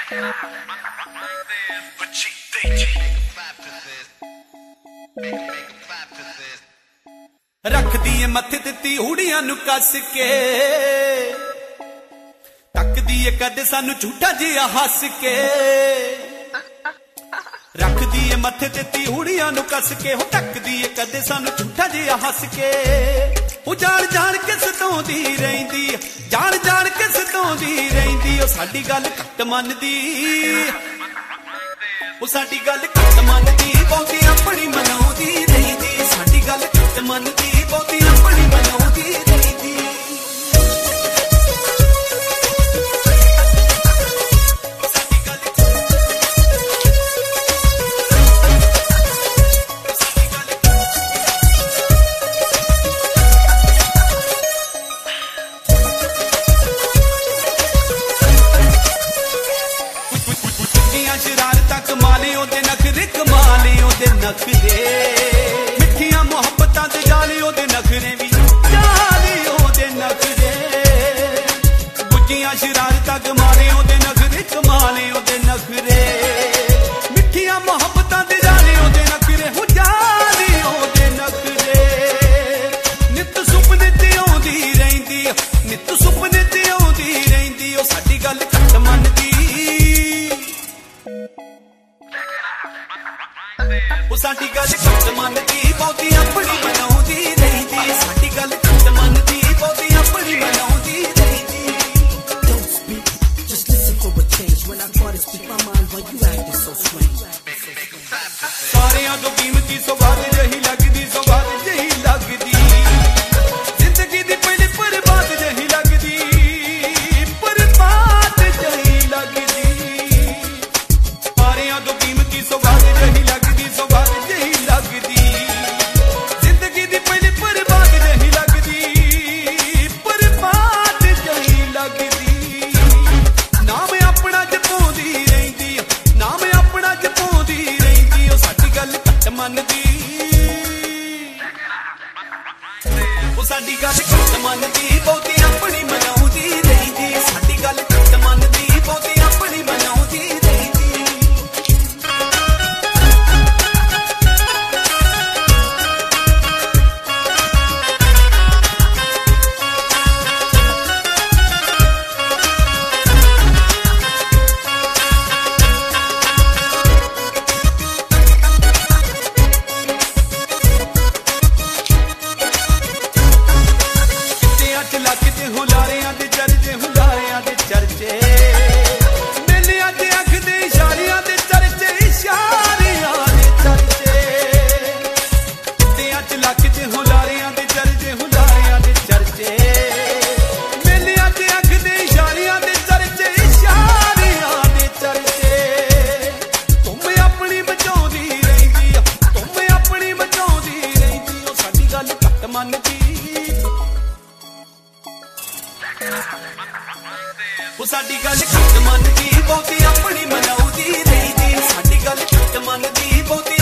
रखदी है मथे ते तिहूड़ियां नू कस के, तकदी है कदे सानू झूठा जिहा हस के। रखदी है मथे ते तिहूड़ियां नू कस के, हो तकदी है कदे सानू झूठा जिहा हस के। ओ जान जान के सताउंदी रहिंदी, जान जान के सताउंदी रहिंदी, ओ साडी गल घट मनदी, ओ साडी गल घट मनदी, बहुती अपनी मनाउंदी रहिंदी, साडी गल घट मनदी, बहुती अपनी मनाउंदी रहिंदी। शरारतां कमाले ओदे नखरे, कमाले ओदे नखरे, मिठियां मुहब्बतां ते जाले ओदे नखरे भी, जाले ओदे नखरे। गुज्जियां शरारतां कमाले ओदे नखरे, कमाले ओदे नखरे, मिठियां मुहब्बतां ते जाले ओदे नखरे, हो जाले ओदे नखरे। नित सुपने ते आउंदी रहिंदी, नित सुपने ते आउंदी रहिंदी, ओ साडी गल घट मनदी, ओ साडी गल घट मनदी, बहुती अपनी मनाउंदी रहिंदी, साडी गल घट मनदी, बहुती अपनी मनाउंदी रहिंदी। Don't speak, just listen for a change. When I try to speak my mind, why you acting so strange? सारियां तो कीमती सौगात जही लगदी, सौगात जही लगदी, जिंदगी दी पहली बर्बाद जही लगदी, बर्बाद जही लगदी। सारियां तो कीमती सौगात जही लगदी, सौगात जही लगदी, जिंदगी दी पहली बर्बाद जही लगदी, बर्बाद जही लगदी। नाम अपना जपाउंदी रहिंदी, नाम अपना जपाउंदी रहिंदी, ओ साडी गल घट मनदी, ओ साडी गल घट मनदी, बहुती अपनी मनाउंदी रहिंदी, साडी गल घट मनदी, बहुती अपनी मनाउंदी रहिंदी। लगदे हुलारियां दे चर्चे, हुलारियां दे चर्चे, मेलियां ते अखदे इशारियां दे चर्चे, इशारियां दे चर्चे। तेआं च लगदे हुलारियां दे चर्चे, हुलारियां दे चर्चे, मेलियां ते अखदे इशारियां दे चर्चे, इशारियां दे चर्चे। तुम अपनी बचाउंदी रहिंदी, तुम अपनी बचाउंदी रहिंदी, ओ साडी गल घट मनदी, ओ साडी गल घट मनदी, बहुती अपनी मनाउंदी रहिंदी, साडी गल घट मनदी, बहुती